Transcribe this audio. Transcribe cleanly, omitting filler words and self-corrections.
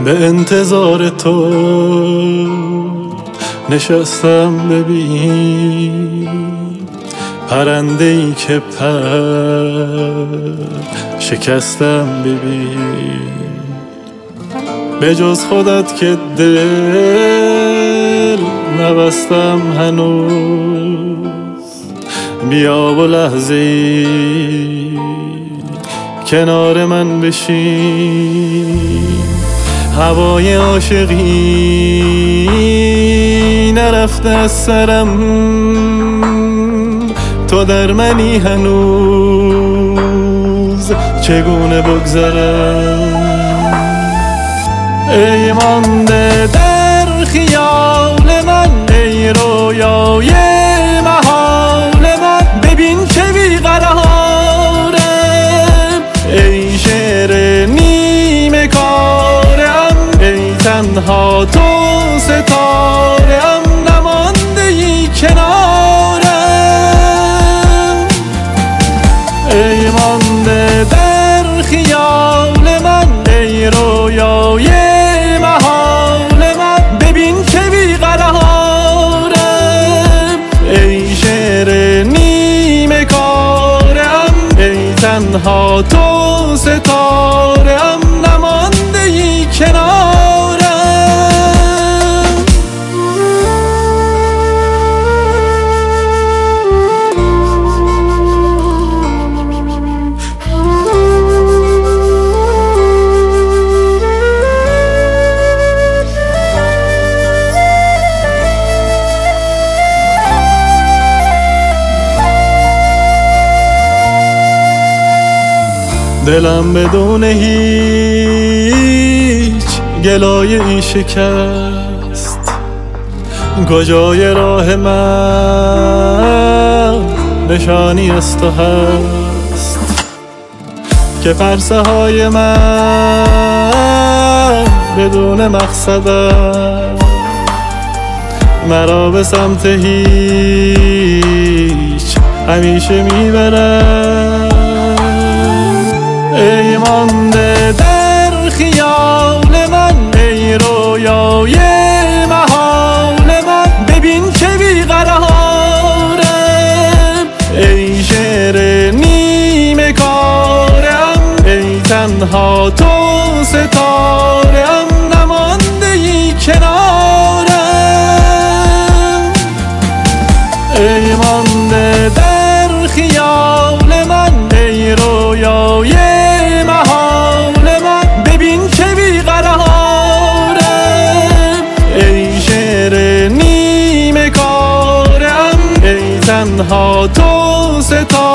به انتظار تو نشستم ببین پرنده ای که پر شکستم ببین به جز خودت که دل نبستم هنوز بیا و لحظه ای کنار من بشین هوای عاشقی نرفته از سرم تو در منی هنوز چگونه بگذرم ای مانده در خیال من ای رویای محال من ببین چه بیقرارم ای شعر نیمه کارم ای تنها تو ستارم نمانده ای کنارم ای مانده در خیال من ای رویای تنها تو ستارم نمانده ای کنارم دلم بدون هیچ گلایه ای شکست کجای راه من نشانی از تو هست که پرسه های من بدون مقصد است مرا به سمت هیچ همیشه میبرد ای مانده در خیال من ای رویای محال من ببین چه بیقرارم ای شعر نیمه کارم ای تنها تو ستارم نمانده ای کنارم ای مانده در خیال من ای رویای تنها تو ستاره